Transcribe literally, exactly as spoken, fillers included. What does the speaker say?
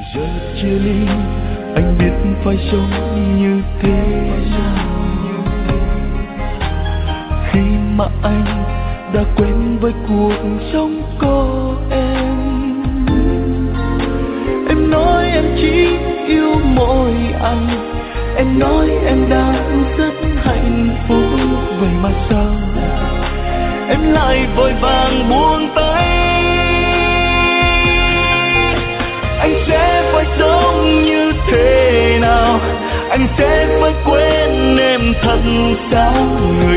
Giờ chia ly anh biết phải sống như thế nào, khi mà anh đã quen với cuộc sống có em. Em nói em chỉ yêu mỗi anh, em nói em đang rất hạnh phúc, vậy mà sao em lại vội vàng buông tay. Anh sẽ phải sống như thế nào, anh sẽ phải quên em thật sao? Người